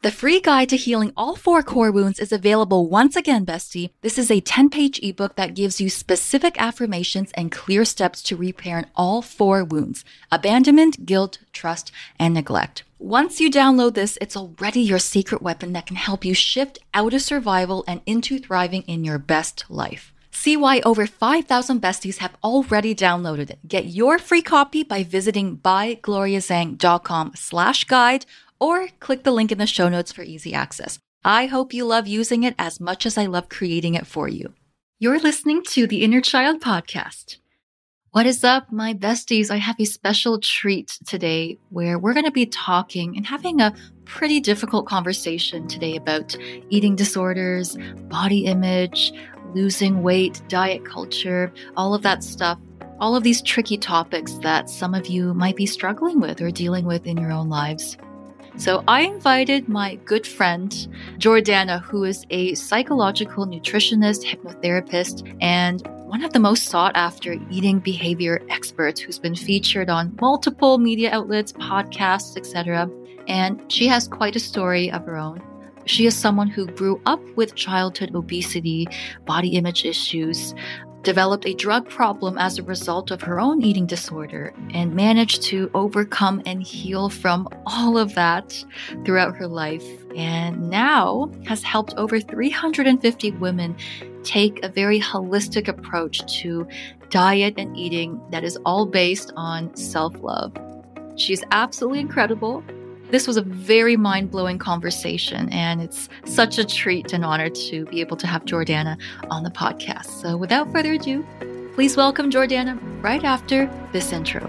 The free guide to healing all 4 core wounds is available once again, bestie. This is a 10-page ebook that gives you specific affirmations and clear steps to repairing all 4 wounds: abandonment, guilt, trust, and neglect. Once you download this, it's already your secret weapon that can help you shift out of survival and into thriving in your best life. See why over 5,000 besties have already downloaded it. Get your free copy by visiting bygloriazhang.com/guide or click the link in the show notes for easy access. I hope you love using it as much as I love creating it for you. You're listening to the Inner Child Podcast. What is up, my besties? I have a special treat today where we're going to be talking and having a pretty difficult conversation today about eating disorders, body image, losing weight, diet culture, all of that stuff. All of these tricky topics that some of you might be struggling with or dealing with in your own lives. So I invited my good friend, Jordana, who is a psychological nutritionist, hypnotherapist, and one of the most sought after eating behavior experts who's been featured on multiple media outlets, podcasts, etc. And she has quite a story of her own. She is someone who grew up with childhood obesity, body image issues, developed a drug problem as a result of her own eating disorder, and managed to overcome and heal from all of that throughout her life, and now has helped over 350 women take a very holistic approach to diet and eating that is all based on self-love. She's absolutely incredible. This was a very mind-blowing conversation, and it's such a treat and honor to be able to have Jordana on the podcast. So without further ado, please welcome Jordana right after this intro.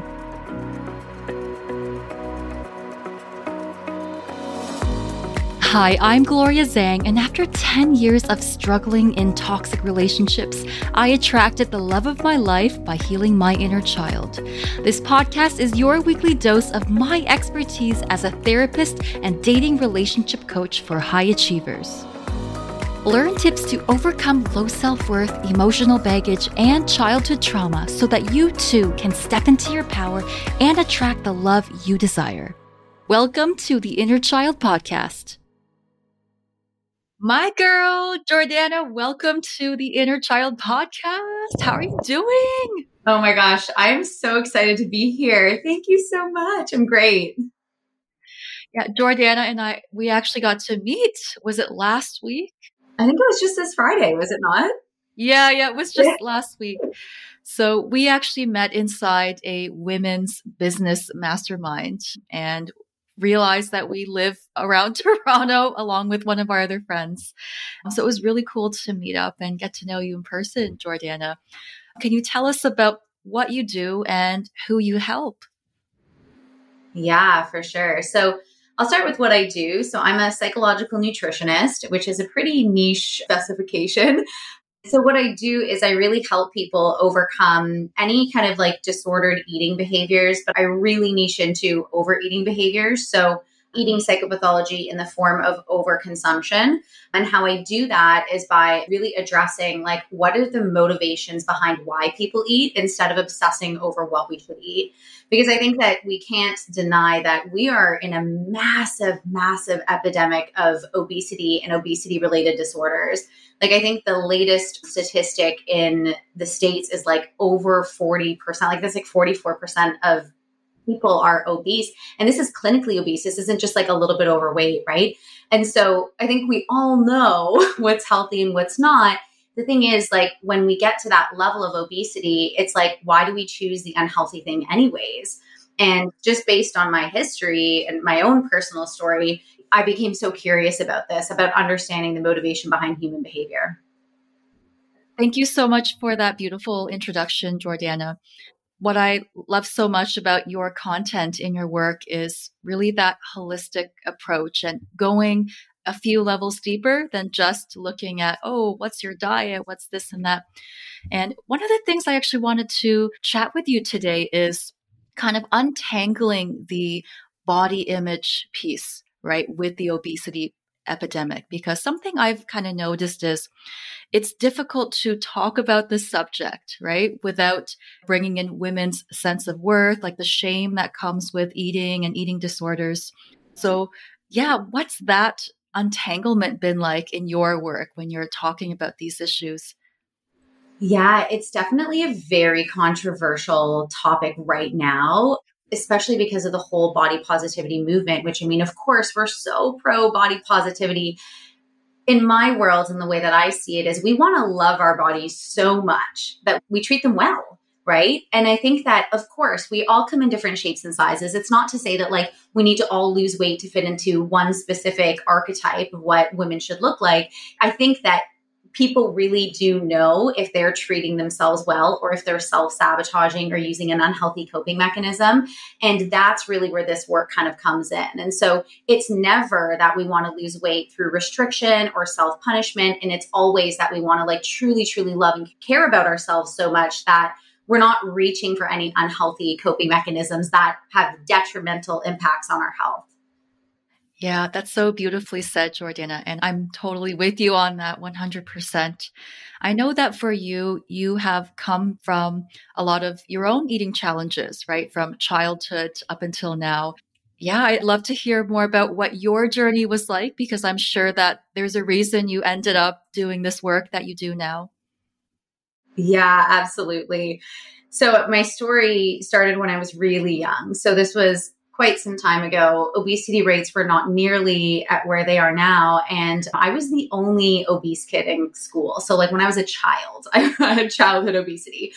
Hi, I'm Gloria Zhang, and after 10 years of struggling in toxic relationships, I attracted the love of my life by healing my inner child. This podcast is your weekly dose of my expertise as a therapist and dating relationship coach for high achievers. Learn tips to overcome low self-worth, emotional baggage, and childhood trauma so that you too can step into your power and attract the love you desire. Welcome to the Inner Child Podcast. My girl, Jordana, welcome to the Inner Child Podcast. How are you doing? Oh my gosh, I'm so excited to be here. Thank you so much. I'm great. Yeah, Jordana and we actually got to meet. Was it last week? I think it was just this Friday, was it not? Yeah, it was just last week. So we actually met inside a women's business mastermind and realized that we live around Toronto along with one of our other friends. So it was really cool to meet up and get to know you in person, Jordana. Can you tell us about what you do and who you help? Yeah, for sure. So I'll start with what I do. So I'm a psychological nutritionist, which is a pretty niche specification. So what I do is I really help people overcome any kind of like disordered eating behaviors, but I really niche into overeating behaviors. So eating psychopathology in the form of overconsumption. And how I do that is by really addressing like what are the motivations behind why people eat instead of obsessing over what we should eat. Because I think that we can't deny that we are in a massive, massive epidemic of obesity and obesity-related disorders. Like I think the latest statistic in the States is like over 40%, like that's like 44% of people are obese. And this is clinically obese. This isn't just like a little bit overweight, right? And so I think we all know what's healthy and what's not. The thing is, like, when we get to that level of obesity, it's like, why do we choose the unhealthy thing anyways? And just based on my history and my own personal story, I became so curious about this, about understanding the motivation behind human behavior. Thank you so much for that beautiful introduction, Jordana. What I love so much about your content in your work is really that holistic approach and going a few levels deeper than just looking at, oh, what's your diet? What's this and that? And one of the things I actually wanted to chat with you today is kind of untangling the body image piece, right, with the obesity epidemic, because something I've kind of noticed is it's difficult to talk about this subject, right, without bringing in women's sense of worth, like the shame that comes with eating and eating disorders. So Yeah, what's that untanglement been like in your work when you're talking about these issues? Yeah, it's definitely a very controversial topic right now, especially because of the whole body positivity movement, which I mean, of course, we're so pro body positivity. In my world and the way that I see it is we want to love our bodies so much that we treat them well. Right. And I think that, of course, we all come in different shapes and sizes. It's not to say that like we need to all lose weight to fit into one specific archetype of what women should look like. I think that people really do know if they're treating themselves well or if they're self-sabotaging or using an unhealthy coping mechanism. And that's really where this work kind of comes in. And so it's never that we want to lose weight through restriction or self-punishment. And it's always that we want to like truly, truly love and care about ourselves so much that we're not reaching for any unhealthy coping mechanisms that have detrimental impacts on our health. Yeah, that's so beautifully said, Jordana. And I'm totally with you on that 100%. I know that for you, you have come from a lot of your own eating challenges, right? From childhood up until now. Yeah, I'd love to hear more about what your journey was like, because I'm sure that there's a reason you ended up doing this work that you do now. Yeah, absolutely. So my story started when I was really young. So this was quite some time ago. Obesity rates were not nearly at where they are now. And I was the only obese kid in school. So like when I was a child, I had childhood obesity.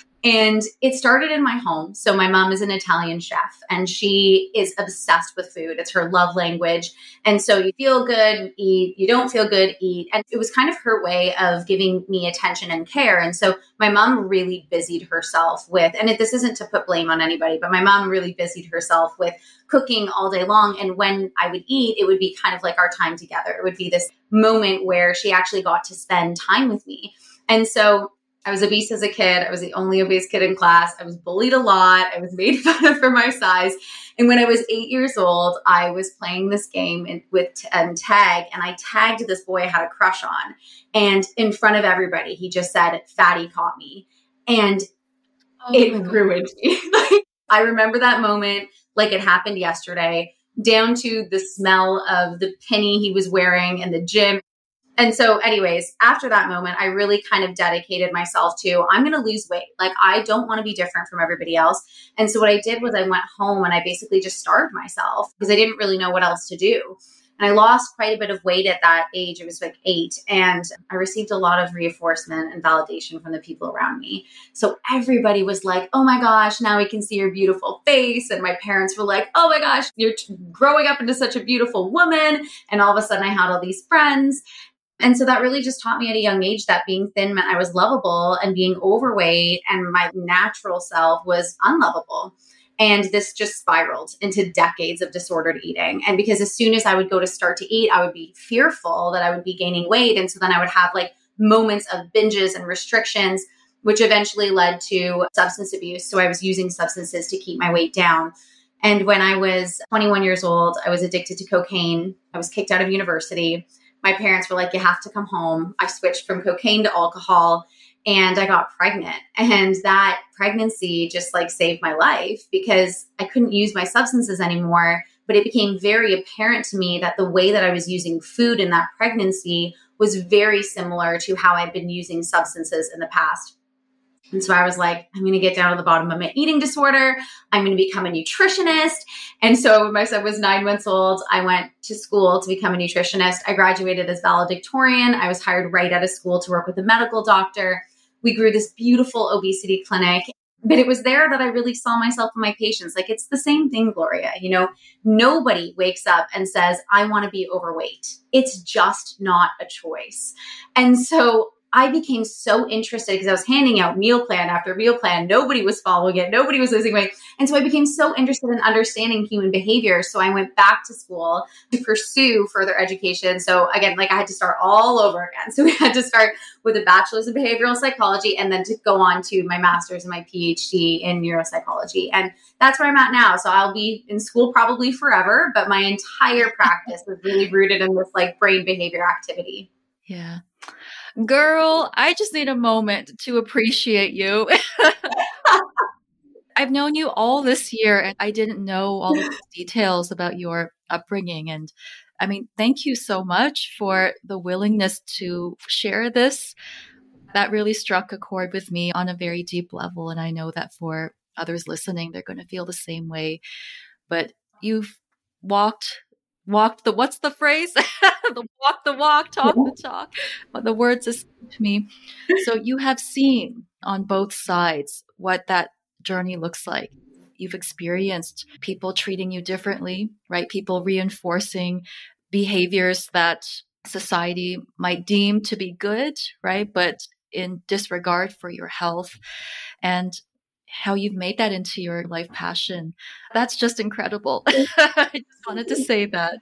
And it started in my home. So my mom is an Italian chef and she is obsessed with food. It's her love language. And so you feel good, eat. You don't feel good, eat. And it was kind of her way of giving me attention and care. And so my mom really busied herself with, and this isn't to put blame on anybody, but my mom really busied herself with cooking all day long. And when I would eat, it would be kind of like our time together. It would be this moment where she actually got to spend time with me. And so I was obese as a kid. I was the only obese kid in class. I was bullied a lot. I was made fun of for my size. And when I was 8 years old, I was playing this game with tag, and I tagged this boy I had a crush on. And in front of everybody, he just said, "Fatty caught me." And it ruined me. I remember that moment like it happened yesterday, down to the smell of the penny he was wearing in the gym. And so anyways, after that moment, I really kind of dedicated myself to, I'm going to lose weight. Like, I don't want to be different from everybody else. And so what I did was I went home and I basically just starved myself because I didn't really know what else to do. And I lost quite a bit of weight at that age. It was like 8. And I received a lot of reinforcement and validation from the people around me. So everybody was like, "Oh my gosh, now we can see your beautiful face." And my parents were like, "Oh my gosh, you're growing up into such a beautiful woman." And all of a sudden I had all these friends. And so that really just taught me at a young age that being thin meant I was lovable and being overweight and my natural self was unlovable. And this just spiraled into decades of disordered eating. And because as soon as I would go to start to eat, I would be fearful that I would be gaining weight. And so then I would have like moments of binges and restrictions, which eventually led to substance abuse. So I was using substances to keep my weight down. And when I was 21 years old, I was addicted to cocaine. I was kicked out of university. My parents were like, "You have to come home." I switched from cocaine to alcohol and I got pregnant. And that pregnancy just like saved my life because I couldn't use my substances anymore. But it became very apparent to me that the way that I was using food in that pregnancy was very similar to how I'd been using substances in the past. And so I was like, I'm going to get down to the bottom of my eating disorder. I'm going to become a nutritionist. And so when my son was 9 months old, I went to school to become a nutritionist. I graduated as valedictorian. I was hired right out of school to work with a medical doctor. We grew this beautiful obesity clinic. But it was there that I really saw myself and my patients. Like, it's the same thing, Gloria. You know, nobody wakes up and says, "I want to be overweight." It's just not a choice. And so I became so interested because I was handing out meal plan after meal plan. Nobody was following it. Nobody was losing weight. And so I became so interested in understanding human behavior. So I went back to school to pursue further education. So again, like I had to start all over again. So we had to start with a bachelor's in behavioral psychology and then to go on to my master's and my PhD in neuropsychology. And that's where I'm at now. So I'll be in school probably forever, but my entire practice is really rooted in this like brain behavior activity. Yeah. Girl, I just need a moment to appreciate you. I've known you all this year and I didn't know all of these details about your upbringing. And I mean, thank you so much for the willingness to share this. That really struck a chord with me on a very deep level. And I know that for others listening, they're going to feel the same way. But you've walked what's the phrase? Walk the walk, talk the talk. But the words escape me. So you have seen on both sides what that journey looks like. You've experienced people treating you differently, right? People reinforcing behaviors that society might deem to be good, right? But in disregard for your health, and how you've made that into your life passion. That's just incredible. I just wanted to say that.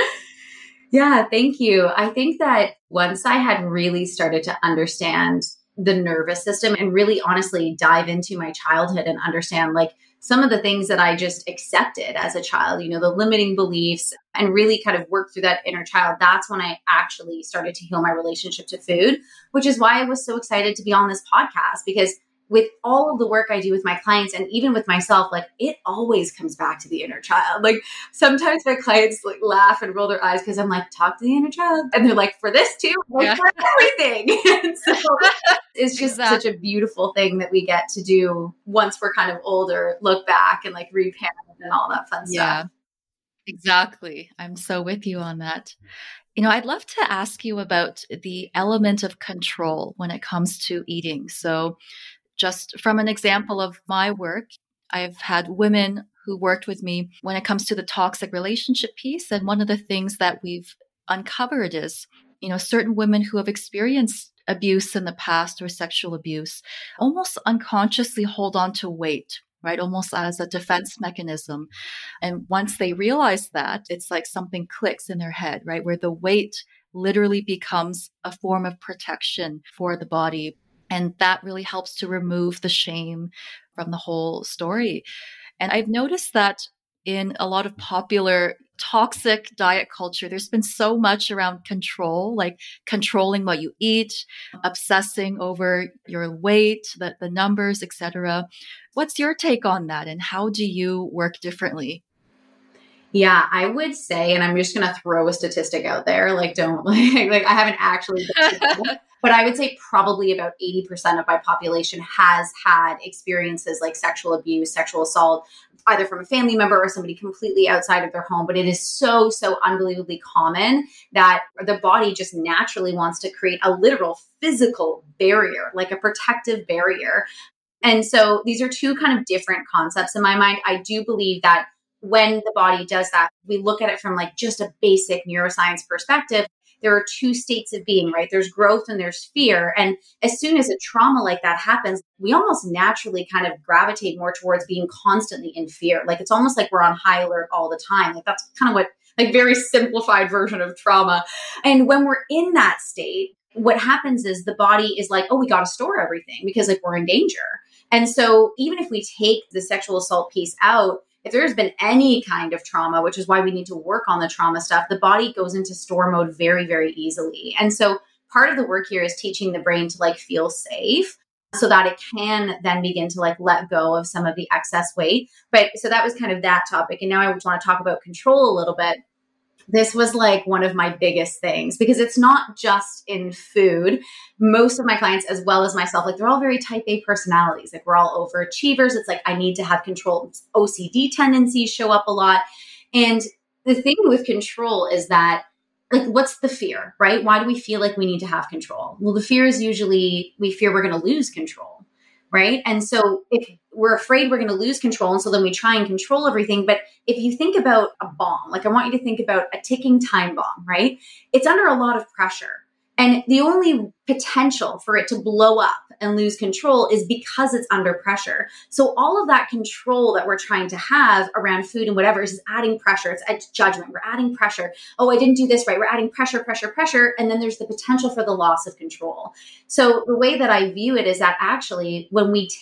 Yeah, thank you. I think that once I had really started to understand the nervous system and really honestly dive into my childhood and understand like some of the things that I just accepted as a child, the limiting beliefs, and really kind of work through that inner child, that's when I actually started to heal my relationship to food, which is why I was so excited to be on this podcast, because with all of the work I do with my clients and even with myself, like it always comes back to the inner child. Like sometimes my clients like laugh and roll their eyes because I'm like, talk to the inner child. And they're like, for this too? Like, for everything. And so it's just such a beautiful thing that we get to do once we're kind of older, look back and like reparent and all that fun stuff. Exactly. I'm so with you on that. I'd love to ask you about the element of control when it comes to eating. So just from an example of my work, I've had women who worked with me when it comes to the toxic relationship piece. And one of the things that we've uncovered is, certain women who have experienced abuse in the past or sexual abuse almost unconsciously hold on to weight, right? Almost as a defense mechanism. And once they realize that, it's like something clicks in their head, right? Where the weight literally becomes a form of protection for the body. And that really helps to remove the shame from the whole story. And I've noticed that in a lot of popular toxic diet culture, there's been so much around control, like controlling what you eat, obsessing over your weight, the numbers, etc. What's your take on that? And how do you work differently? Yeah, I would say, and I'm just going to throw a statistic out there, like don't like I haven't actually but I would say probably about 80% of my population has had experiences like sexual abuse, sexual assault, either from a family member or somebody completely outside of their home. But it is so, so unbelievably common that the body just naturally wants to create a literal physical barrier, like a protective barrier. And so these are two kind of different concepts in my mind. I do believe that when the body does that, we look at it from like just a basic neuroscience perspective. There are two states of being, right? There's growth and there's fear. And as soon as a trauma like that happens, we almost naturally kind of gravitate more towards being constantly in fear. Like it's almost like we're on high alert all the time. Like that's kind of what, like very simplified version of trauma. And when we're in that state, what happens is the body is like, oh, we got to store everything because like we're in danger. And so even if we take the sexual assault piece out, if there's been any kind of trauma, which is why we need to work on the trauma stuff, the body goes into store mode very, very easily. And so part of the work here is teaching the brain to like feel safe so that it can then begin to like let go of some of the excess weight. But so that was kind of that topic. And now I want to talk about control a little bit. This was like one of my biggest things because it's not just in food. Most of my clients, as well as myself, like they're all very type A personalities. Like we're all overachievers. It's like, I need to have control. OCD tendencies show up a lot. And the thing with control is that, like, what's the fear, right? Why do we feel like we need to have control? Well, the fear is usually we fear we're going to lose control, right? And so if we're afraid we're going to lose control, and so then we try and control everything. But if you think about a bomb, like I want you to think about a ticking time bomb, right? It's under a lot of pressure. And the only potential for it to blow up and lose control is because it's under pressure. So all of that control that we're trying to have around food and whatever is adding pressure. It's judgment. We're adding pressure. Oh, I didn't do this right. We're adding pressure, pressure, pressure. And then there's the potential for the loss of control. So the way that I view it is that actually when we take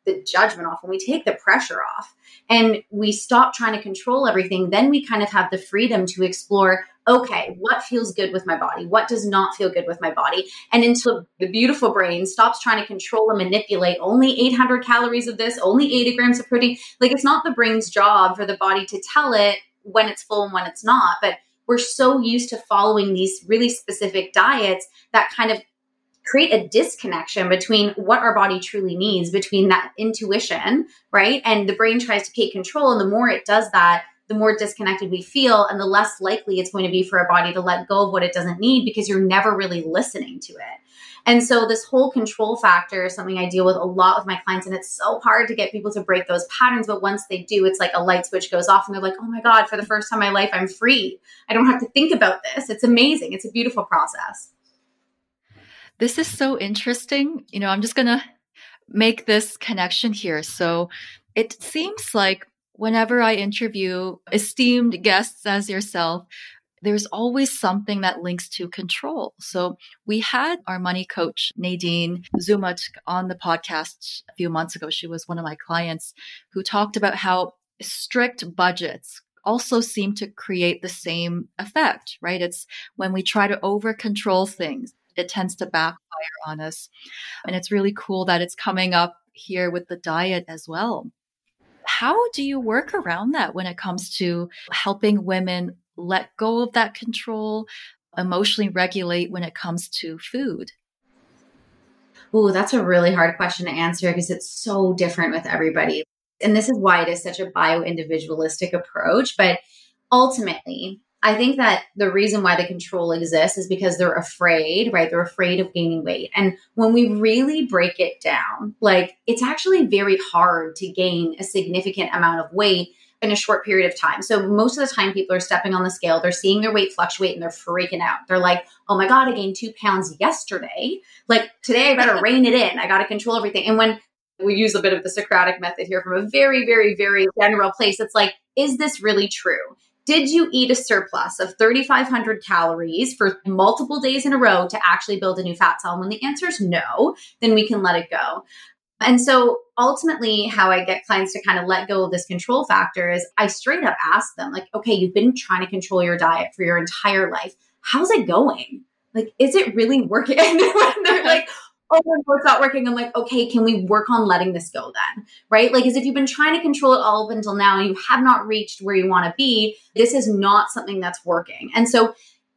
the judgment off, when we take the pressure off and we stop trying to control everything, then we kind of have the freedom to explore, okay, what feels good with my body? What does not feel good with my body? And until the beautiful brain stops trying to control and manipulate only 800 calories of this, only 80 grams of protein, like it's not the brain's job for the body to tell it when it's full and when it's not. But we're so used to following these really specific diets that kind of create a disconnection between what our body truly needs, between that intuition, right? And the brain tries to take control. And the more it does that, the more disconnected we feel and the less likely it's going to be for our body to let go of what it doesn't need, because you're never really listening to it. And so this whole control factor is something I deal with a lot with my clients. And it's so hard to get people to break those patterns. But once they do, it's like a light switch goes off and they're like, oh my God, for the first time in my life, I'm free. I don't have to think about this. It's amazing. It's a beautiful process. This is so interesting. I'm just going to make this connection here. So it seems like whenever I interview esteemed guests as yourself, there's always something that links to control. So we had our money coach, Nadine Zumut, on the podcast a few months ago. She was one of my clients who talked about how strict budgets also seem to create the same effect, right? It's when we try to over control things, it tends to backfire on us. And it's really cool that it's coming up here with the diet as well. How do you work around that when it comes to helping women let go of that control, emotionally regulate when it comes to food? Oh, that's a really hard question to answer because it's so different with everybody. And this is why it is such a bio-individualistic approach. But ultimately, I think that the reason why the control exists is because they're afraid, right? They're afraid of gaining weight. And when we really break it down, like it's actually very hard to gain a significant amount of weight in a short period of time. So most of the time people are stepping on the scale, they're seeing their weight fluctuate and they're freaking out. They're like, oh my God, I gained 2 pounds yesterday. Like today I better rein it in. I got to control everything. And when we use a bit of the Socratic method here from a very, very, very general place, it's like, is this really true? Did you eat a surplus of 3,500 calories for multiple days in a row to actually build a new fat cell? And when the answer is no, then we can let it go. And so ultimately, how I get clients to kind of let go of this control factor is I straight up ask them, like, okay, you've been trying to control your diet for your entire life. How's it going? Like, is it really working? And when they're like, oh, no, it's not working. I'm like, okay, can we work on letting this go then? Right? Like, as if you've been trying to control it all up until now and you have not reached where you want to be, this is not something that's working. And so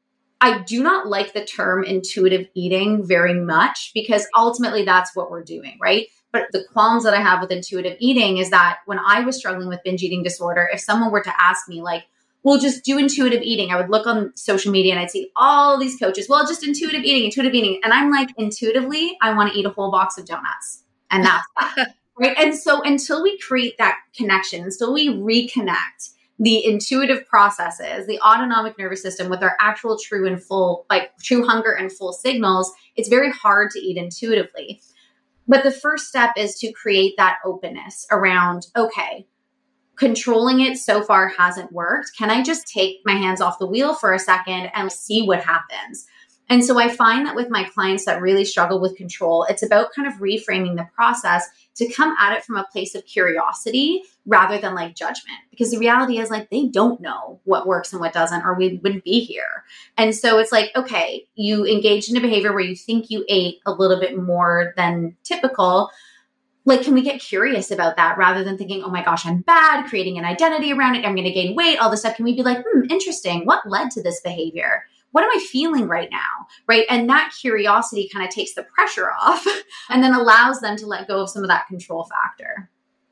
I do not like the term intuitive eating very much because ultimately that's what we're doing, right? But the qualms that I have with intuitive eating is that when I was struggling with binge eating disorder, if someone were to ask me like, well, just do intuitive eating, I would look on social media and I'd see all these coaches, well, just intuitive eating. And I'm like, intuitively, I want to eat a whole box of donuts. And that's that, right? And so until we create that connection, until we reconnect the intuitive processes, the autonomic nervous system with our actual true and full, like true hunger and full signals, it's very hard to eat intuitively. But the first step is to create that openness around, okay, controlling it so far hasn't worked. Can I just take my hands off the wheel for a second and see what happens? And so I find that with my clients that really struggle with control, it's about kind of reframing the process to come at it from a place of curiosity rather than like judgment. Because the reality is like they don't know what works and what doesn't, or we wouldn't be here. And so it's like, okay, you engaged in a behavior where you think you ate a little bit more than typical. Like, can we get curious about that rather than thinking, oh my gosh, I'm bad, creating an identity around it, I'm going to gain weight, all this stuff. Can we be like, interesting. What led to this behavior? What am I feeling right now? Right. And that curiosity kind of takes the pressure off and then allows them to let go of some of that control factor.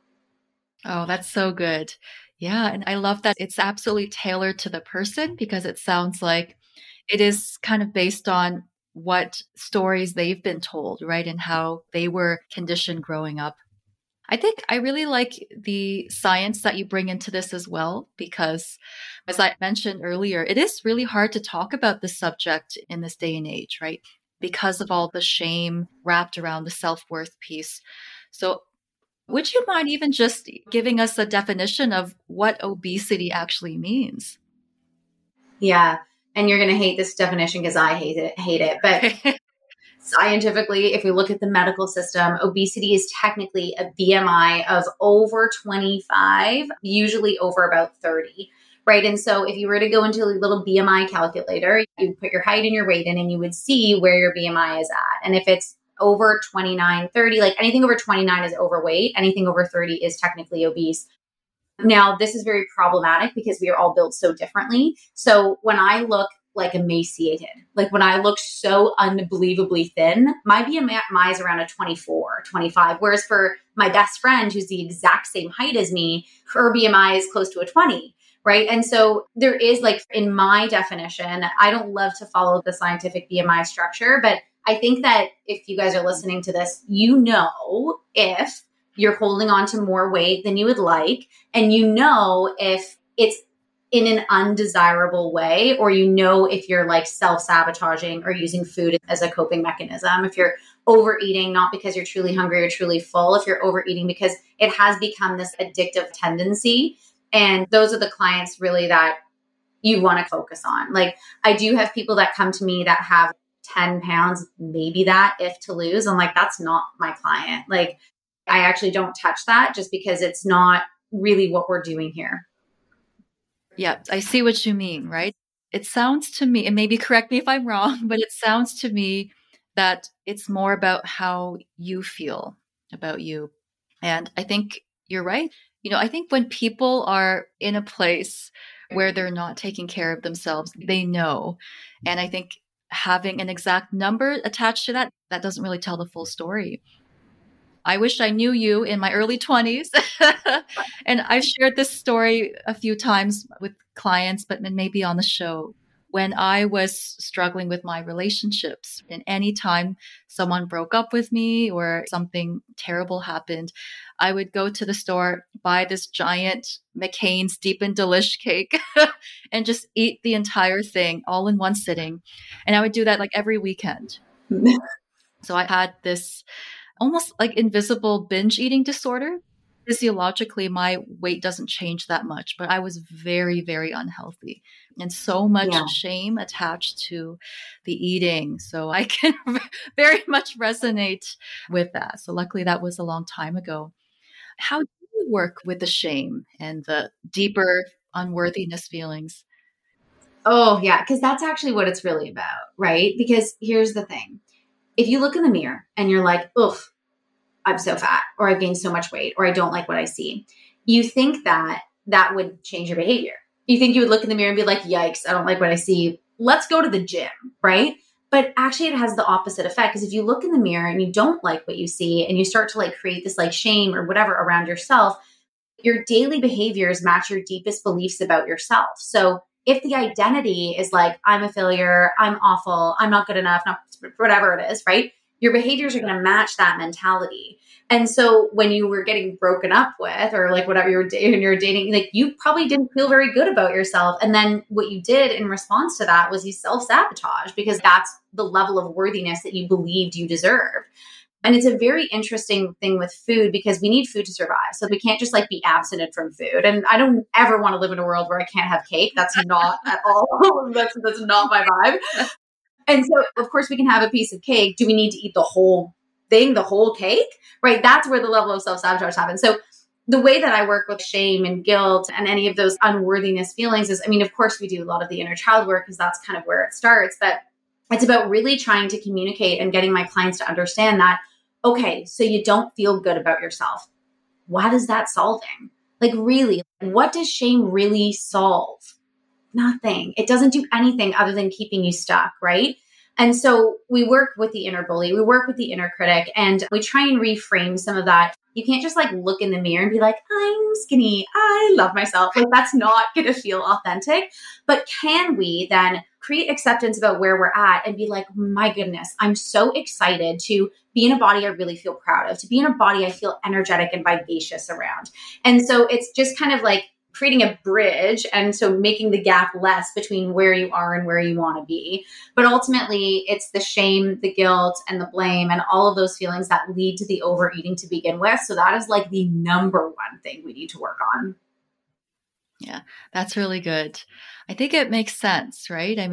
Oh, that's so good. Yeah. And I love that it's absolutely tailored to the person because it sounds like it is kind of based on what stories they've been told, right? And how they were conditioned growing up. I think I really like the science that you bring into this as well, because as I mentioned earlier, it is really hard to talk about this subject in this day and age, right? Because of all the shame wrapped around the self-worth piece. So would you mind even just giving us a definition of what obesity actually means? Yeah. And you're going to hate this definition because I hate it. But Scientifically, if we look at the medical system, obesity is technically a BMI of over 25, usually over about 30. Right. And so if you were to go into a little BMI calculator, you put your height and your weight in and you would see where your BMI is at. And if it's over 29, 30, like anything over 29 is overweight, anything over 30 is technically obese. Now, this is very problematic because we are all built so differently. So when I look like emaciated, like when I look so unbelievably thin, my BMI is around a 24, 25. Whereas for my best friend, who's the exact same height as me, her BMI is close to a 20. Right. And so there is, like, in my definition, I don't love to follow the scientific BMI structure, but I think that if you guys are listening to this, you know, if you're holding on to more weight than you would like, and you know, if it's in an undesirable way, or you know, if you're like self-sabotaging or using food as a coping mechanism, if you're overeating, not because you're truly hungry or truly full, if you're overeating because it has become this addictive tendency. And those are the clients really that you want to focus on. Like, I do have people that come to me that have 10 pounds, maybe that, if to lose. I'm like, that's not my client. Like, I actually don't touch that just because it's not really what we're doing here. Yeah, I see what you mean, right? It sounds to me, and maybe correct me if I'm wrong, but it sounds to me that it's more about how you feel about you. And I think you're right. I think when people are in a place where they're not taking care of themselves, they know. And I think having an exact number attached to that doesn't really tell the full story. I wish I knew you in my early 20s. And I've shared this story a few times with clients, but maybe on the show. When I was struggling with my relationships, and anytime someone broke up with me or something terrible happened, I would go to the store, buy this giant McCain's Deep and Delish cake and just eat the entire thing all in one sitting. And I would do that like every weekend. So I had this almost like invisible binge eating disorder. Physiologically, my weight doesn't change that much, but I was very, very unhealthy and so much shame attached to the eating. So I can very much resonate with that. So luckily that was a long time ago. How do you work with the shame and the deeper unworthiness feelings? Oh, yeah, because that's actually what it's really about, right? Because here's the thing. If you look in the mirror and you're like, ugh, I'm so fat, or I've gained so much weight, or I don't like what I see, you think that that would change your behavior. You think you would look in the mirror and be like, yikes, I don't like what I see. Let's go to the gym, right? But actually it has the opposite effect, because if you look in the mirror and you don't like what you see and you start to like create this like shame or whatever around yourself, your daily behaviors match your deepest beliefs about yourself. So if the identity is like, I'm a failure, I'm awful, I'm not good enough, not whatever it is, right? Your behaviors are going to match that mentality. And so when you were getting broken up with, or like whatever you were dating, like you probably didn't feel very good about yourself. And then what you did in response to that was you self-sabotage, because that's the level of worthiness that you believed you deserved. And it's a very interesting thing with food, because we need food to survive. So we can't just like be abstinent from food. And I don't ever want to live in a world where I can't have cake. That's not at all. That's not my vibe. And so, of course, we can have a piece of cake. Do we need to eat the whole thing, the whole cake? Right? That's where the level of self-sabotage happens. So the way that I work with shame and guilt and any of those unworthiness feelings is, I mean, of course, we do a lot of the inner child work because that's kind of where it starts. But it's about really trying to communicate and getting my clients to understand that, okay, so you don't feel good about yourself. What is that solving? Like, really, what does shame really solve? Nothing. It doesn't do anything other than keeping you stuck, right? And so we work with the inner bully, we work with the inner critic, and we try and reframe some of that. You can't just like look in the mirror and be like, I'm skinny, I love myself. Like, that's not going to feel authentic. But can we then create acceptance about where we're at and be like, my goodness, I'm so excited to be in a body I really feel proud of, to be in a body I feel energetic and vivacious around. And so it's just kind of like creating a bridge, and so making the gap less between where you are and where you want to be. But ultimately, it's the shame, the guilt, and the blame, and all of those feelings that lead to the overeating to begin with. So that is like the number one thing we need to work on. Yeah, that's really good. I think it makes sense, right? I mean,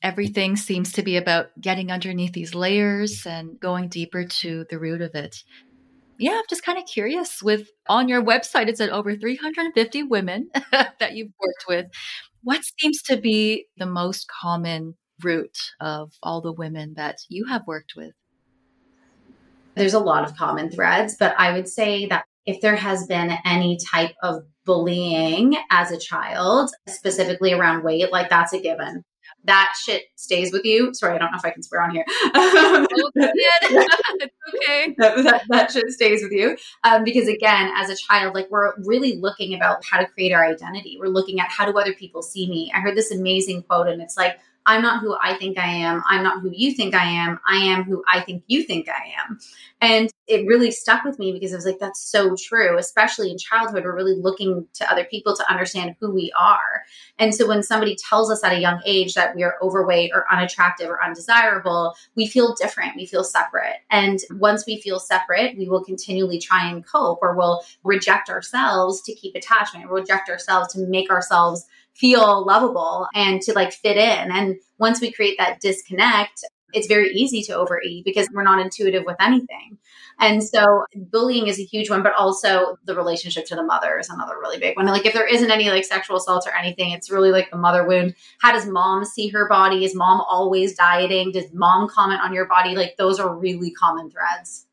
everything seems to be about getting underneath these layers and going deeper to the root of it. Yeah, I'm just kind of curious with on your website, it said over 350 women that you've worked with. What seems to be the most common root of all the women that you have worked with? There's a lot of common threads, but I would say that if there has been any type of bullying as a child, specifically around weight, like that's a given. That shit stays with you. Sorry, I don't know if I can swear on here. Oh, it's okay. That shit stays with you. Because again, as a child, like we're really looking about how to create our identity. We're looking at how do other people see me? I heard this amazing quote and it's like, I'm not who I think I am. I'm not who you think I am. I am who I think you think I am. And it really stuck with me because I was like, that's so true. Especially in childhood, we're really looking to other people to understand who we are. And so when somebody tells us at a young age that we are overweight or unattractive or undesirable, we feel different. We feel separate. And once we feel separate, we will continually try and cope, or we'll reject ourselves to keep attachment, we'll reject ourselves to make ourselves feel lovable and to like fit in. And once we create that disconnect, it's very easy to overeat because we're not intuitive with anything. And so bullying is a huge one, but also the relationship to the mother is another really big one. Like if there isn't any like sexual assault or anything, it's really like the mother wound. How does mom see her body? Is mom always dieting? Does mom comment on your body? Like those are really common threads.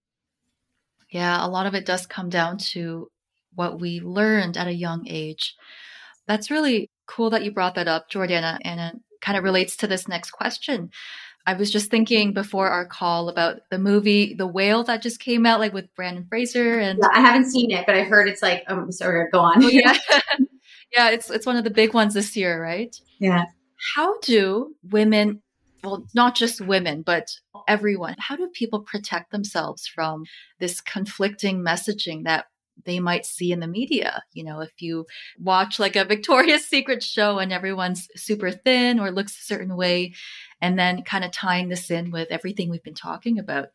Yeah, a lot of it does come down to what we learned at a young age. That's really cool that you brought that up, Jordana, and it kind of relates to this next question. I was just thinking before our call about the movie The Whale that just came out, like with Brandon Fraser. And yeah, I haven't seen it, but I heard it's like, sorry, go on. Oh, yeah. Yeah, it's one of the big ones this year, right? Yeah. How do women, well, not just women, but everyone, how do people protect themselves from this conflicting messaging that they might see in the media? You know, if you watch like a Victoria's Secret show and everyone's super thin or looks a certain way, and then kind of tying this in with everything we've been talking about.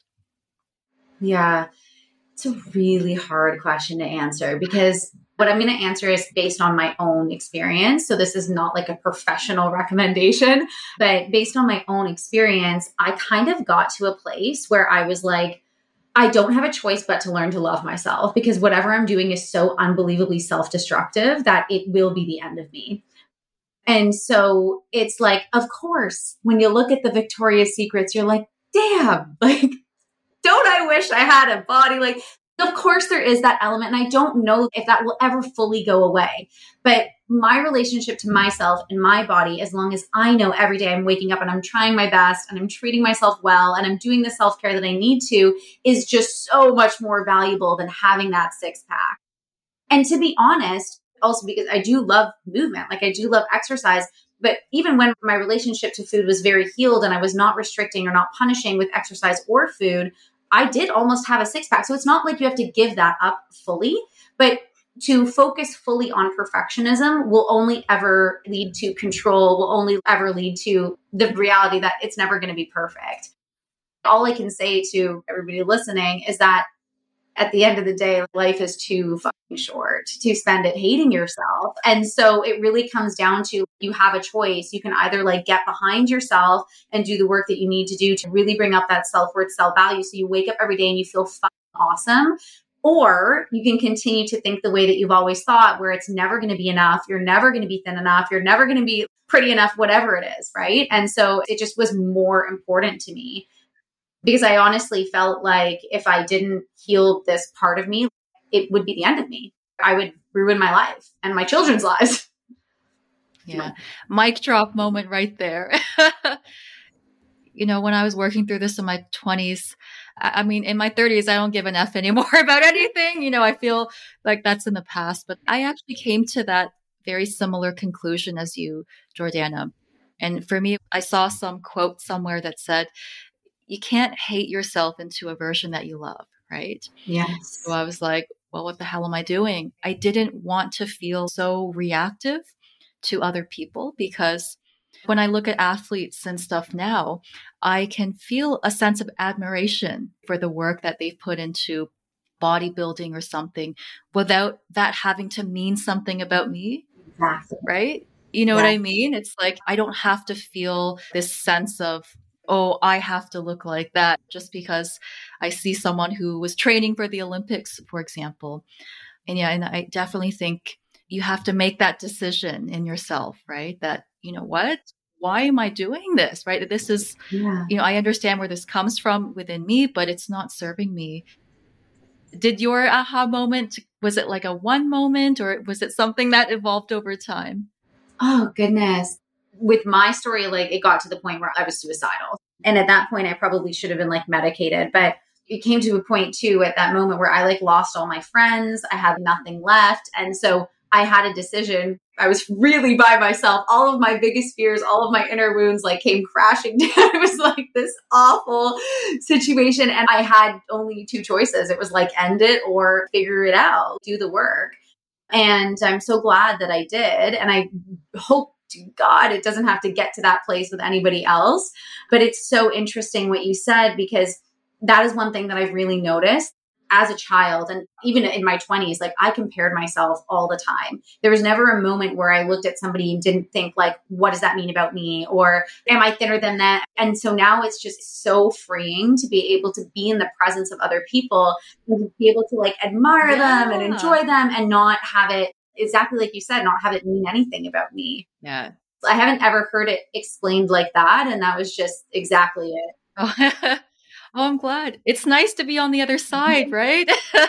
Yeah, it's a really hard question to answer because what I'm going to answer is based on my own experience. So this is not like a professional recommendation, but based on my own experience, I kind of got to a place where I was like, I don't have a choice but to learn to love myself because whatever I'm doing is so unbelievably self-destructive that it will be the end of me. And so it's like, of course, when you look at the Victoria's Secrets, you're like, damn, like, don't I wish I had a body? Like, of course there is that element. And I don't know if that will ever fully go away. But my relationship to myself and my body, as long as I know every day I'm waking up and I'm trying my best and I'm treating myself well and I'm doing the self-care that I need to, is just so much more valuable than having that six pack. And to be honest, also because I do love movement, like I do love exercise. But even when my relationship to food was very healed and I was not restricting or not punishing with exercise or food, I did almost have a six pack. So it's not like you have to give that up fully, but to focus fully on perfectionism will only ever lead to control, will only ever lead to the reality that it's never going to be perfect. All I can say to everybody listening is that at the end of the day, life is too fucking short to spend it hating yourself. And so it really comes down to you have a choice. You can either like get behind yourself and do the work that you need to do to really bring up that self-worth, self-value. So you wake up every day and you feel fucking awesome. Or you can continue to think the way that you've always thought, where it's never going to be enough. You're never going to be thin enough. You're never going to be pretty enough, whatever it is. Right. And so it just was more important to me. Because I honestly felt like if I didn't heal this part of me, it would be the end of me. I would ruin my life and my children's lives. Yeah. Mic drop moment right there. You know, when I was working through this in my 20s, I mean, in my 30s, I don't give an F anymore about anything. You know, I feel like that's in the past. But I actually came to that very similar conclusion as you, Jordana. And for me, I saw some quote somewhere that said, you can't hate yourself into a version that you love, right? Yes. So I was like, well, what the hell am I doing? I didn't want to feel so reactive to other people because when I look at athletes and stuff now, I can feel a sense of admiration for the work that they've put into bodybuilding or something without that having to mean something about me. Exactly. Right? You know what Yeah. I mean? It's like, I don't have to feel this sense of, oh, I have to look like that just because I see someone who was training for the Olympics, for example. And yeah, and I definitely think you have to make that decision in yourself, right? That, you know what? Why am I doing this? Right? This is, Yeah. I understand where this comes from within me, but it's not serving me. Did your aha moment, was it like a one moment or was it something that evolved over time? Oh, goodness. With my story, like it got to the point where I was suicidal. And at that point, I probably should have been like medicated. But it came to a point too at that moment where I like lost all my friends. I had nothing left. And so I had a decision. I was really by myself. All of my biggest fears, all of my inner wounds like came crashing down. It was like this awful situation. And I had only two choices. It was like end it or figure it out, do the work. And I'm so glad that I did. And I hope to God it doesn't have to get to that place with anybody else. But it's so interesting what you said, because that is one thing that I've really noticed as a child. And even in my 20s, like I compared myself all the time. There was never a moment where I looked at somebody and didn't think like, what does that mean about me? Or am I thinner than that? And so now it's just so freeing to be able to be in the presence of other people and to be able to like admire them and enjoy them and not have it, exactly like you said, not have it mean anything about me. Yeah. I haven't ever heard it explained like that. And that was just exactly it. Oh, oh, I'm glad. It's nice to be on the other side, right?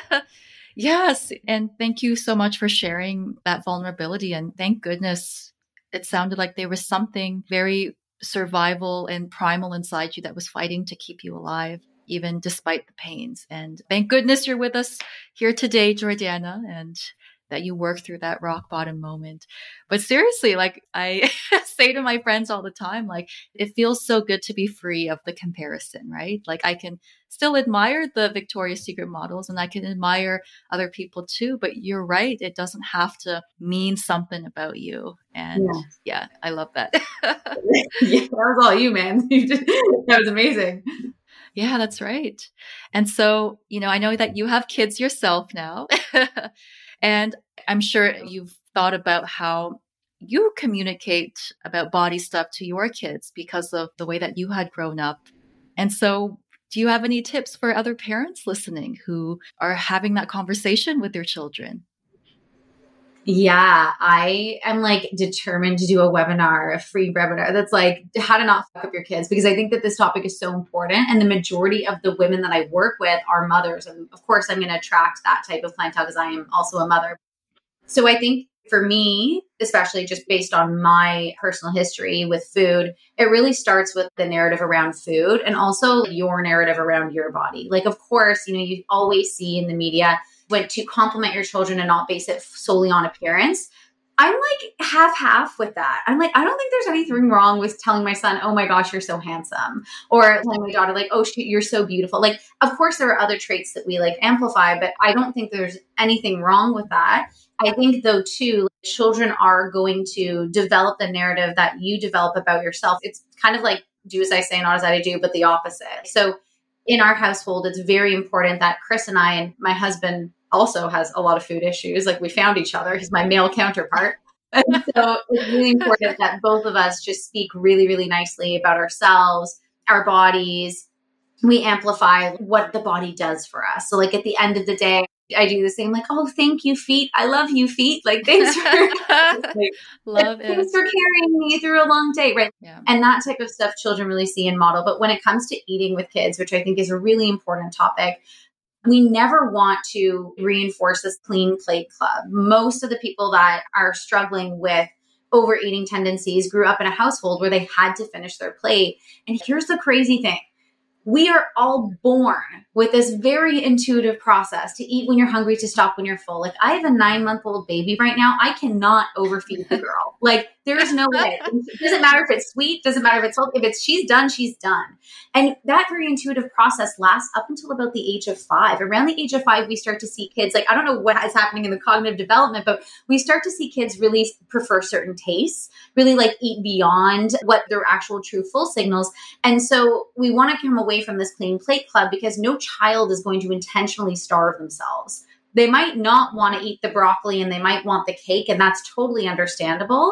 Yes. And thank you so much for sharing that vulnerability. And thank goodness it sounded like there was something very survival and primal inside you that was fighting to keep you alive, even despite the pains. And thank goodness you're with us here today, Jordana, and that you worked through that rock bottom moment. But seriously, like I say to my friends all the time, like it feels so good to be free of the comparison, right? Like I can still admire the Victoria's Secret models and I can admire other people too, but you're right. It doesn't have to mean something about you. And yeah I love that. Yeah, that was all you, man. That was amazing. Yeah, that's right. And so, I know that you have kids yourself now. And I'm sure you've thought about how you communicate about body stuff to your kids because of the way that you had grown up. And so, do you have any tips for other parents listening who are having that conversation with their children? Yeah, I am like determined to do a webinar, a free webinar that's like how to not fuck up your kids, because I think that this topic is so important. And the majority of the women that I work with are mothers. And of course, I'm going to attract that type of clientele because I am also a mother. So I think for me, especially just based on my personal history with food, it really starts with the narrative around food and also your narrative around your body. Like, of course, you always see in the media when to compliment your children and not base it solely on appearance. I'm like half with that. I'm like, I don't think there's anything wrong with telling my son, oh my gosh, you're so handsome. Or telling my daughter like, oh, you're so beautiful. Like, of course, there are other traits that we like amplify, but I don't think there's anything wrong with that. I think though, too, children are going to develop the narrative that you develop about yourself. It's kind of like do as I say, not as I do, but the opposite. So in our household, it's very important that Chris and I, and my husband also has a lot of food issues. Like we found each other. He's my male counterpart. And so it's really important that both of us just speak really, really nicely about ourselves, our bodies. We amplify what the body does for us. So like at the end of the day, I do the same, like, oh, thank you, feet. I love you, feet. Like, thanks for, thanks for carrying me through a long day, right? Yeah. And that type of stuff children really see and model. But when it comes to eating with kids, which I think is a really important topic, we never want to reinforce this clean plate club. Most of the people that are struggling with overeating tendencies grew up in a household where they had to finish their plate. And here's the crazy thing. We are all born with this very intuitive process to eat when you're hungry, to stop when you're full. Like I have a 9-month-old baby right now. I cannot overfeed the girl. Like there's no way. It doesn't matter if it's sweet, doesn't matter if it's salty. If she's done, she's done. And that very intuitive process lasts up until about the age of 5. Around the age of 5, we start to see kids, like, I don't know what is happening in the cognitive development, but we start to see kids really prefer certain tastes, really like eat beyond what their actual true full signals. And so we want to come away from this clean plate club because no child is going to intentionally starve themselves. They might not want to eat the broccoli and they might want the cake, and that's totally understandable.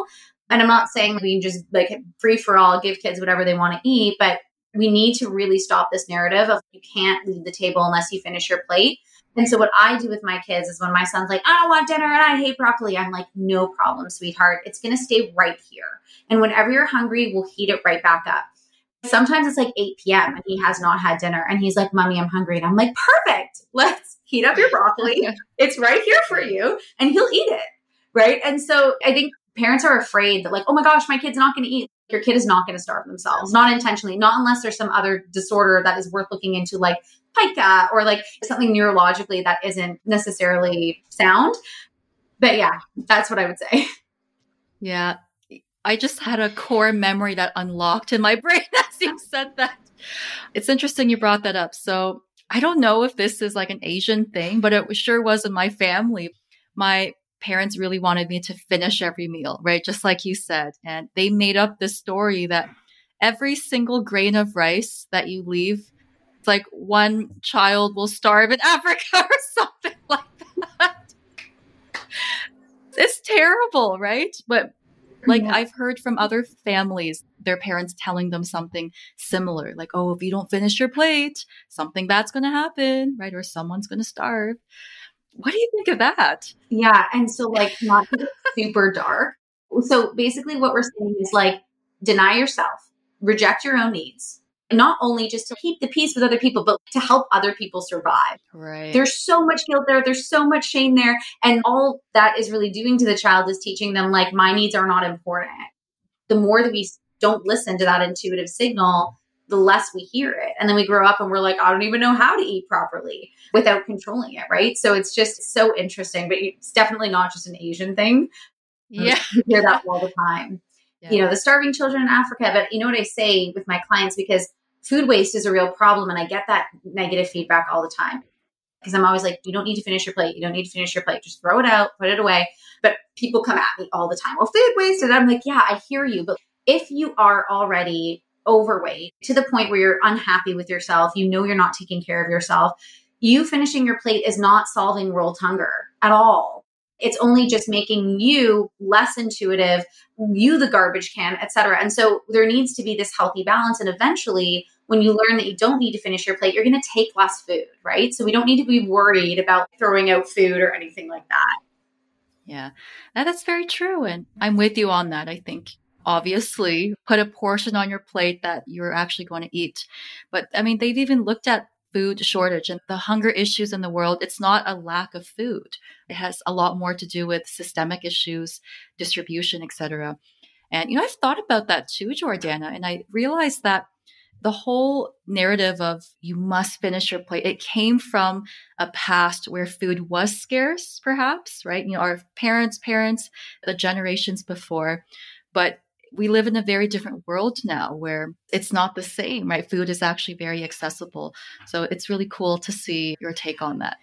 And I'm not saying we can just like free for all, give kids whatever they want to eat, but we need to really stop this narrative of you can't leave the table unless you finish your plate. And so what I do with my kids is when my son's like, I don't want dinner and I hate broccoli, I'm like, no problem, sweetheart. It's going to stay right here. And whenever you're hungry, we'll heat it right back up. Sometimes it's like 8 p.m. and he has not had dinner and he's like, Mommy, I'm hungry. And I'm like, perfect. Let's heat up your broccoli. It's right here for you. And he'll eat it. Right. And so I think parents are afraid that like, oh my gosh, my kid's not going to eat. Your kid is not going to starve themselves, not intentionally, not unless there's some other disorder that is worth looking into, like pica or like something neurologically that isn't necessarily sound. But yeah, that's what I would say. Yeah. I just had a core memory that unlocked in my brain as you said that. It's interesting you brought that up. So I don't know if this is like an Asian thing, but it sure was in my family. My parents really wanted me to finish every meal, right? Just like you said. And they made up this story that every single grain of rice that you leave, it's like one child will starve in Africa or something like that. It's terrible, right? But like I've heard from other families, their parents telling them something similar, like, oh, if you don't finish your plate, something bad's going to happen, right? Or someone's going to starve. What do you think of that? Yeah. And so like not to get super dark. So basically what we're saying is like deny yourself, reject your own needs. Not only just to keep the peace with other people, but to help other people survive. Right. There's so much guilt there. There's so much shame there. And all that is really doing to the child is teaching them like my needs are not important. The more that we don't listen to that intuitive signal, the less we hear it. And then we grow up and we're like, I don't even know how to eat properly without controlling it. Right. So it's just so interesting, but it's definitely not just an Asian thing. Yeah. You hear that all the time. Yeah. You know, the starving children in Africa. But you know what I say with my clients, because food waste is a real problem. And I get that negative feedback all the time because I'm always like, you don't need to finish your plate. You don't need to finish your plate. Just throw it out, put it away. But people come at me all the time. Well, food waste. And I'm like, yeah, I hear you. But if you are already overweight to the point where you're unhappy with yourself, you know, you're not taking care of yourself, you finishing your plate is not solving world hunger at all. It's only just making you less intuitive, you the garbage can, et cetera. And so there needs to be this healthy balance. And eventually, when you learn that you don't need to finish your plate, you're going to take less food, right? So we don't need to be worried about throwing out food or anything like that. Yeah, that's very true. And I'm with you on that. I think obviously put a portion on your plate that you're actually going to eat. But I mean, they've even looked at food shortage and the hunger issues in the world. It's not a lack of food. It has a lot more to do with systemic issues, distribution, etc. And, you know, I've thought about that too, Jordana, and I realized that the whole narrative of you must finish your plate, it came from a past where food was scarce, perhaps, right? You know, our parents, the generations before, but we live in a very different world now where it's not the same, right? Food is actually very accessible. So it's really cool to see your take on that.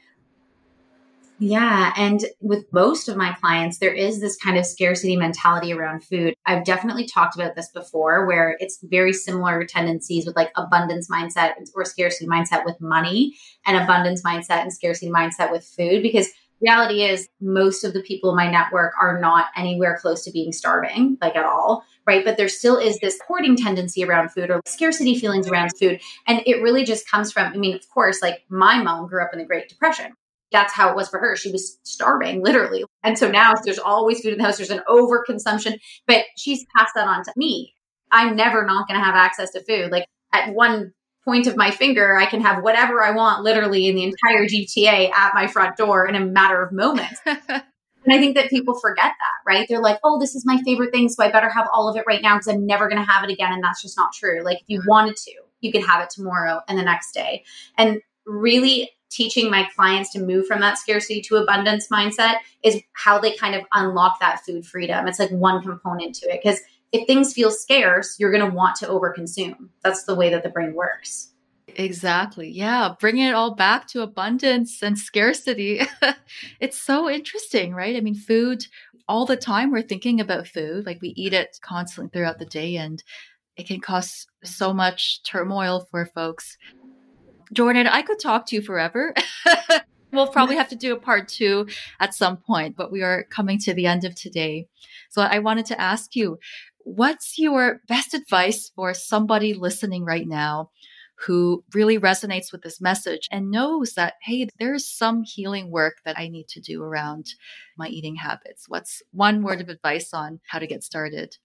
Yeah. And with most of my clients, there is this kind of scarcity mentality around food. I've definitely talked about this before where it's very similar tendencies with like abundance mindset or scarcity mindset with money and abundance mindset and scarcity mindset with food, because reality is most of the people in my network are not anywhere close to being starving, like at all, right? But there still is this hoarding tendency around food or scarcity feelings around food. And it really just comes from, I mean, of course, like my mom grew up in the Great Depression. That's how it was for her. She was starving, literally. And so now there's always food in the house. There's an overconsumption, but she's passed that on to me. I'm never not going to have access to food. Like at one point of my finger, I can have whatever I want literally in the entire GTA at my front door in a matter of moments. And I think that people forget that, right? They're like, oh, this is my favorite thing, so I better have all of it right now because I'm never going to have it again. And that's just not true. Like if you wanted to, you could have it tomorrow and the next day. And really teaching my clients to move from that scarcity to abundance mindset is how they kind of unlock that food freedom. It's like one component to it. Because if things feel scarce, you're going to want to overconsume. That's the way that the brain works. Exactly. Yeah. Bringing it all back to abundance and scarcity. It's so interesting, right? I mean, food, all the time we're thinking about food, like we eat it constantly throughout the day, and it can cause so much turmoil for folks. Jordan, I could talk to you forever. We'll probably have to do a part 2 at some point, but we are coming to the end of today. So I wanted to ask you, what's your best advice for somebody listening right now who really resonates with this message and knows that, hey, there's some healing work that I need to do around my eating habits? What's one word of advice on how to get started?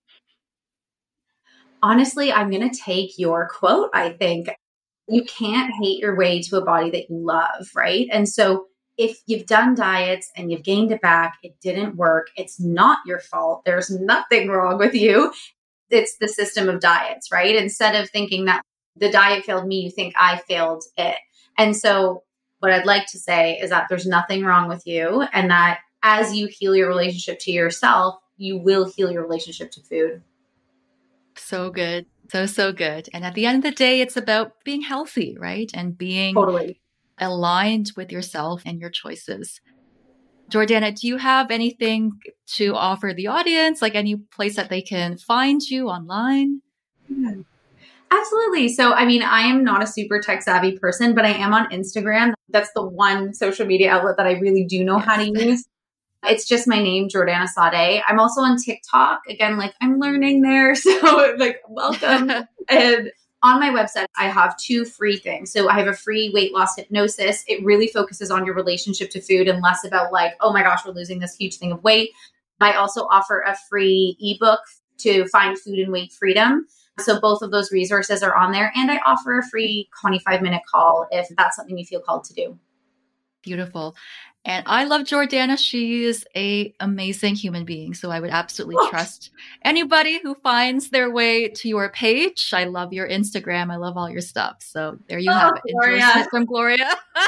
Honestly, I'm going to take your quote. I think you can't hate your way to a body that you love, right? And so if you've done diets and you've gained it back, it didn't work, it's not your fault. There's nothing wrong with you. It's the system of diets, right? Instead of thinking that the diet failed me, you think I failed it. And so what I'd like to say is that there's nothing wrong with you, and that as you heal your relationship to yourself, you will heal your relationship to food. So good. So good. And at the end of the day, it's about being healthy, right? And being Totally aligned with yourself and your choices. Jordana, do you have anything to offer the audience? Like any place that they can find you online? Absolutely. So, I mean, I am not a super tech savvy person, but I am on Instagram. That's the one social media outlet that I really do know how to use. It's just my name, Jordana Sade. I'm also on TikTok. Again, like I'm learning there. So like, welcome. And on my website, I have 2 free things. So I have a free weight loss hypnosis. It really focuses on your relationship to food and less about like, oh my gosh, we're losing this huge thing of weight. I also offer a free ebook to find food and weight freedom. So both of those resources are on there. And I offer a free 25-minute call if that's something you feel called to do. Beautiful. And I love Jordana. She is an amazing human being. So I would absolutely trust anybody who finds their way to your page. I love your Instagram. I love all your stuff. So there you have it. Endorsement from Gloria.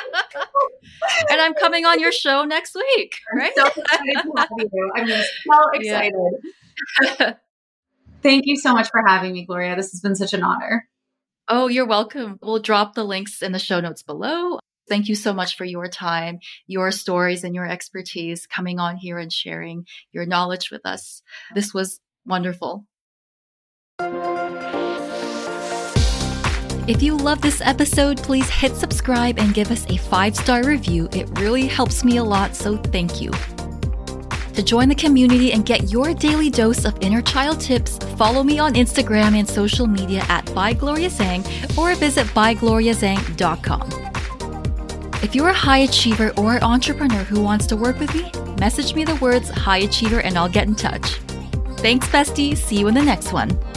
And I'm coming on your show next week. Right? I'm so excited to have you. I'm so excited. Yeah. Thank you so much for having me, Gloria. This has been such an honor. Oh, you're welcome. We'll drop the links in the show notes below. Thank you so much for your time, your stories, and your expertise coming on here and sharing your knowledge with us. This was wonderful. If you love this episode, please hit subscribe and give us a 5-star review. It really helps me a lot, so thank you. To join the community and get your daily dose of inner child tips, follow me on Instagram and social media at ByGloriaZhang or visit ByGloriaZhang.com. If you're a high achiever or entrepreneur who wants to work with me, message me the words high achiever and I'll get in touch. Thanks, bestie. See you in the next one.